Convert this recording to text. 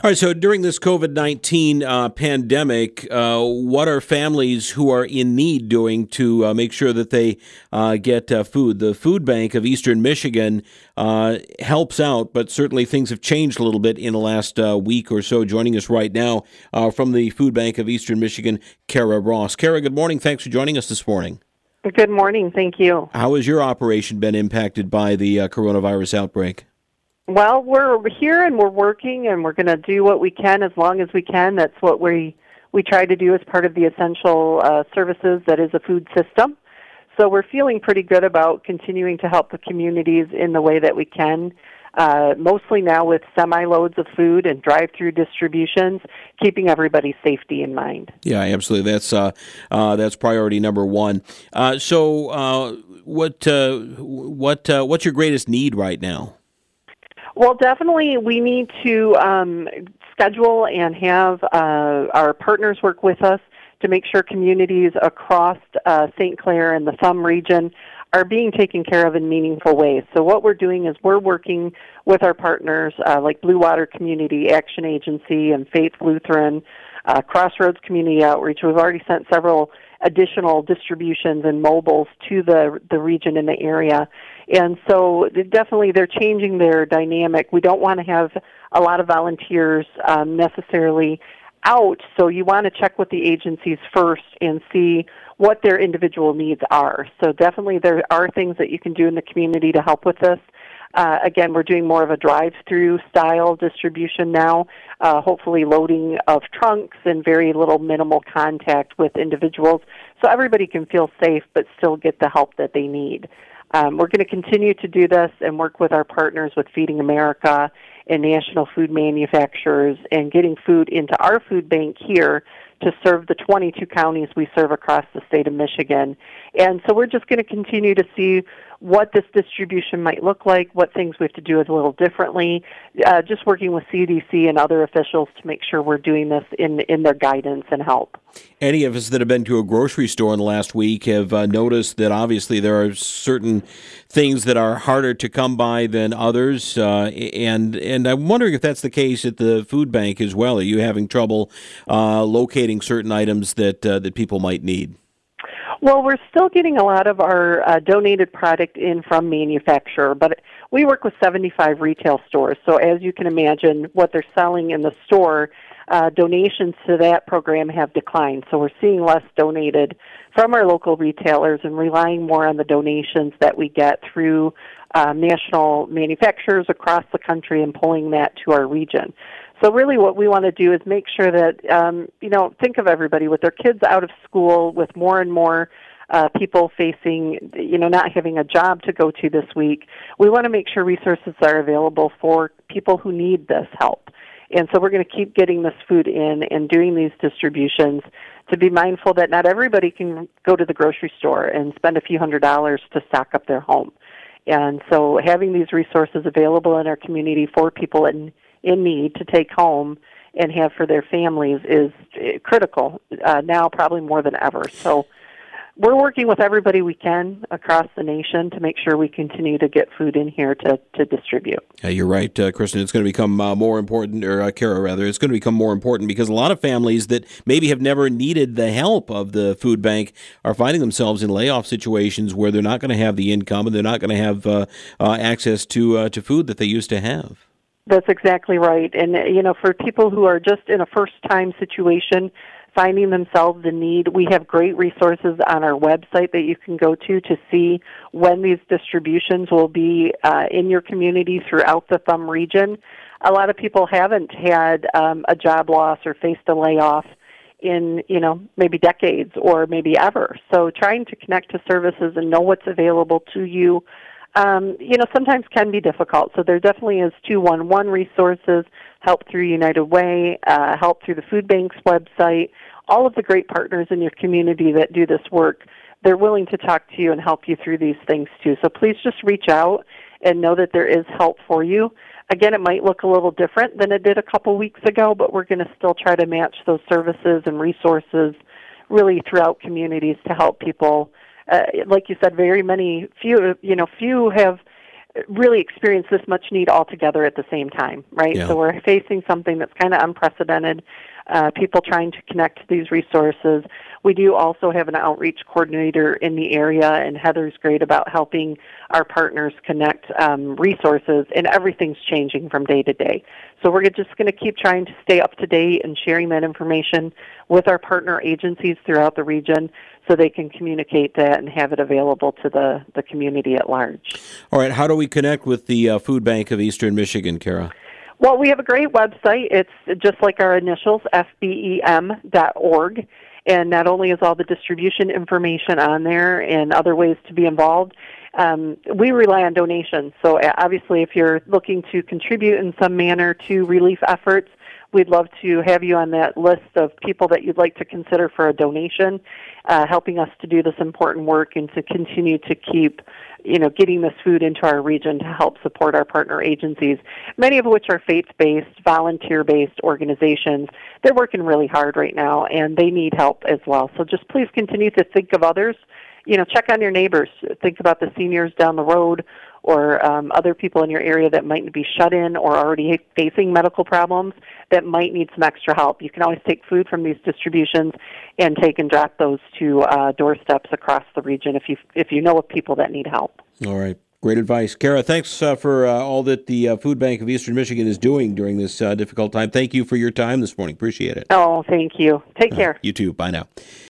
All right, so during this COVID-19 pandemic, what are families who are in need doing to make sure that they get food? The Food Bank of Eastern Michigan helps out, but certainly things have changed a little bit in the last week or so. Joining us right now from the Food Bank of Eastern Michigan, Kara Ross. Kara, good morning. Thanks for joining us this morning. Good morning. Thank you. How has your operation been impacted by the coronavirus outbreak? Well, we're here and we're working and we're going to do what we can as long as we can. That's what we try to do as part of the essential services that is a food system. So we're feeling pretty good about continuing to help the communities in the way that we can, mostly now with semi-loads of food and drive-through distributions, keeping everybody's safety in mind. Yeah, absolutely. That's priority number one. So what's your greatest need right now? Well, definitely we need to schedule and have our partners work with us to make sure communities across St. Clair and the Thumb region are being taken care of in meaningful ways. So what we're doing is we're working with our partners like Blue Water Community Action Agency and Faith Lutheran, Crossroads Community Outreach. We've already sent several additional distributions and mobiles to the region in the area. And so definitely they're changing their dynamic. We don't want to have a lot of volunteers necessarily out, so you want to check with the agencies first and see what their individual needs are. So definitely there are things that you can do in the community to help with this. Again, we're doing more of a drive-through style distribution now, hopefully loading of trunks and very little minimal contact with individuals so everybody can feel safe but still get the help that they need. We're going to continue to do this and work with our partners with Feeding America and national food manufacturers and getting food into our food bank here to serve the 22 counties we serve across the state of Michigan. And so we're just going to continue to see what this distribution might look like, what things we have to do a little differently, just working with CDC and other officials to make sure we're doing this in their guidance and help. Any of us that have been to a grocery store in the last week have noticed that obviously there are certain things that are harder to come by than others, and I'm wondering if that's the case at the food bank as well. Are you having trouble locating certain items that people might need? Well, we're still getting a lot of our donated product in from manufacturer, but we work with 75 retail stores. So as you can imagine, what they're selling in the store, donations to that program have declined. So we're seeing less donated from our local retailers and relying more on the donations that we get through national manufacturers across the country and pulling that to our region. So really what we want to do is make sure that, think of everybody with their kids out of school, with more and more people facing, not having a job to go to this week. We want to make sure resources are available for people who need this help. And so we're going to keep getting this food in and doing these distributions to be mindful that not everybody can go to the grocery store and spend a few $100s to stock up their home. And so having these resources available in our community for people in need to take home and have for their families is critical now probably more than ever. So we're working with everybody we can across the nation to make sure we continue to get food in here to distribute. You're right, Kristen. It's going to become more important, or Kara, rather. It's going to become more important because a lot of families that maybe have never needed the help of the food bank are finding themselves in layoff situations where they're not going to have the income and they're not going to have access to food that they used to have. That's exactly right. And, for people who are just in a first-time situation, finding themselves in need, we have great resources on our website that you can go to see when these distributions will be in your community throughout the Thumb region. A lot of people haven't had a job loss or faced a layoff in, maybe decades or maybe ever. So trying to connect to services and know what's available to you sometimes can be difficult. So there definitely is 211 resources, help through United Way, help through the food bank's website, all of the great partners in your community that do this work. They're willing to talk to you and help you through these things too. So please just reach out and know that there is help for you. Again, it might look a little different than it did a couple weeks ago, but we're going to still try to match those services and resources really throughout communities to help people. Like you said, few have really experience this much need all together at the same time, right? Yeah. So we're facing something that's kind of unprecedented, people trying to connect to these resources. We do also have an outreach coordinator in the area, and Heather's great about helping our partners connect resources, and everything's changing from day to day. So we're just going to keep trying to stay up to date and sharing that information with our partner agencies throughout the region so they can communicate that and have it available to the community at large. All right. How do we connect with the Food Bank of Eastern Michigan, Kara? Well, we have a great website. It's just like our initials, fbem.org. And not only is all the distribution information on there and other ways to be involved, we rely on donations. So obviously, if you're looking to contribute in some manner to relief efforts, we'd love to have you on that list of people that you'd like to consider for a donation, helping us to do this important work and to continue to keep, getting this food into our region to help support our partner agencies, many of which are faith-based, volunteer-based organizations. They're working really hard right now, and they need help as well. So just please continue to think of others. Check on your neighbors. Think about the seniors down the road or other people in your area that might be shut in or already facing medical problems that might need some extra help. You can always take food from these distributions and take and drop those to doorsteps across the region if you know of people that need help. All right. Great advice. Kara, thanks for all that the Food Bank of Eastern Michigan is doing during this difficult time. Thank you for your time this morning. Appreciate it. Oh, thank you. Take care. You too. Bye now.